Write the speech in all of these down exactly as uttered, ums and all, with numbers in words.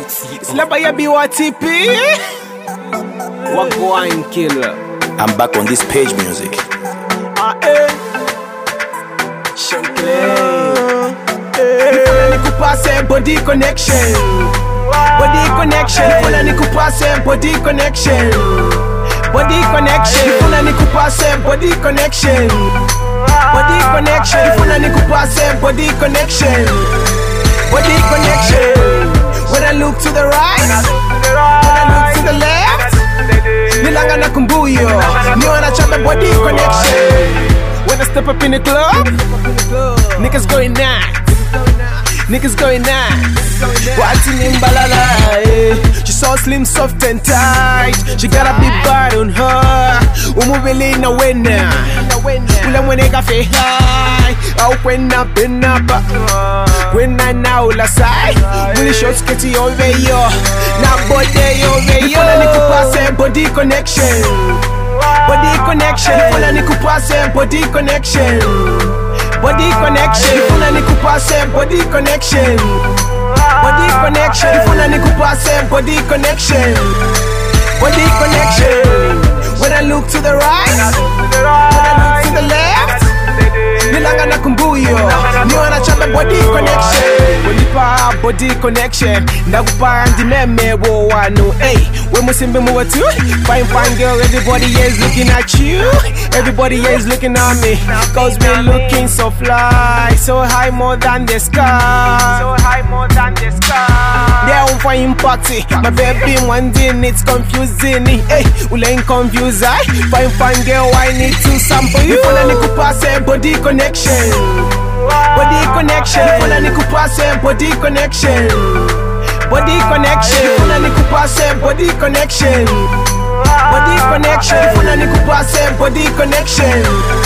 Slapper ya B Y T P. What going killer? I'm back on this page music. Ah eh. Shankly. Nifuna nikupase body connection. Body connection. Nifuna nikupase body connection. Body connection. Nifuna nikupase body connection. Body connection. Nifuna nikupase body connection. Body connection. When I look to the right, when I look to the left, nilanga na kumbuyo, ni wanachapa body connection. When I step up in the club, niggas going nuts, niggas going nuts. What's in Mbalala? She so slim, soft and tight. She got a big body on her. Umubili na wena, ula mwenega fe high. Au kwena penapa, kwena na ula sai. Muli short sketi over yo, na body over yo. Nifuna nikupase body connection, body connection. Nifuna nikupase body connection, body connection. Nifuna nikupase body connection, body connection. Nifuna nikupase body connection, body connection. When I look to the right, when I look to the left, nilanga na kumbuyo, ni wanachapa body connection. Wonipa body connection, nakupa ndi meme wo wanu. Hey, we musimbe muwa tu. Fine fine girl, everybody is looking at you. Everybody is looking at me, cause we looking so fly, so high more than the sky, so high more than the sky. They are fine party, my baby one day it's confusing. Hey, ule ain't confused. I fine fine girl, I need to sample you. Nifuna nikupase body connection, body connection. Nifuna nikupase body connection, body connection. Nifuna nikupase body connection, body connection. Nifuna nikupase body connection,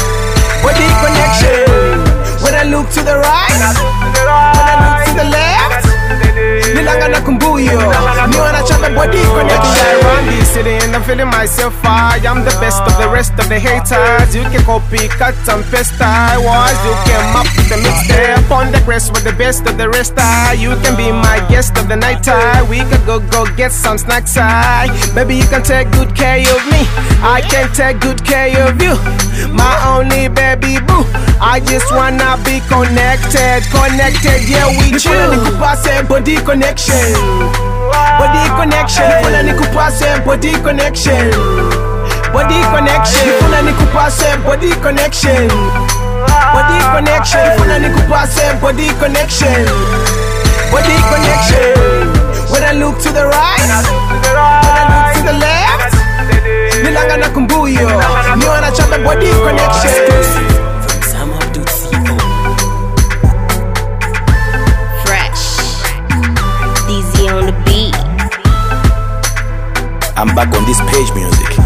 body connection. When I look to the right, when I look to the left, nilanga na kumbuyo, ni wanachapa body connection. Around this city and I'm feeling myself high. I'm the best of the rest of the haters. You can copy, cut and paste. I was, you can map with the mixtape on the crest with the best of the rest. I, you can be my guest of the night time. We could go go get some snacks. I, baby you can take good care of me. I can take good care of you, my only baby boo. I just wanna be connected, connected, yeah, with you. Nifuna nikupase body connection, body connection. Nifuna nikupase body connection, body connection. Nifuna nikupase body connection, body connection. Nifuna nikupase body connection, body connection. When I look to the right, when I look to the left, nilanga na kumbuyo, ni wanachapa body connection. I'm back on this page music.